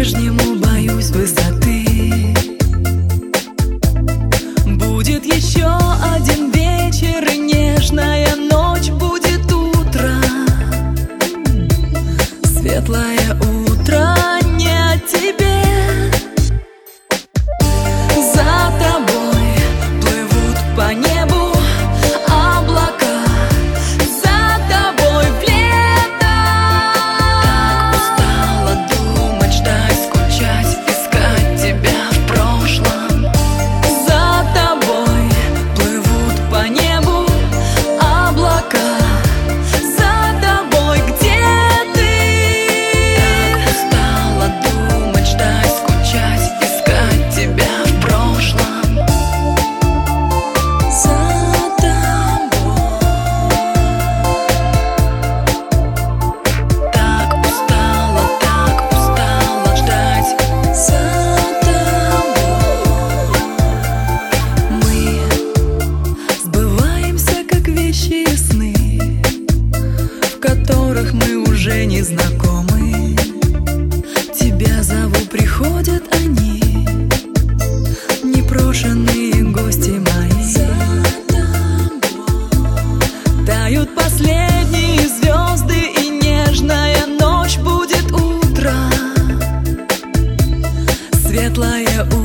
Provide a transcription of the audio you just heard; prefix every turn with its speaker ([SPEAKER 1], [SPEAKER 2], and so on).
[SPEAKER 1] по-прежнему боюсь высоты. Будет еще один вечер, и нежная ночь, будет утро, светлое утро не о тебе. За тобой плывут по небу облака, за тобой в лето. Так устала думать, ждать, скучать, искать тебя в прошлом. За тобой плывут по небу облака, за тобой где ты? Так устала думать, ждать, скучать, искать тебя в прошлом. За тобой. Так устала ждать. За тобой. Мы сбываемся, как вещи и сны, в которых мы уже не знакомы. Тебя зову, приходят они, непрошенные гости мои. За тобой. Тают последние звезды, и нежная ночь, будет утро, светлое утро.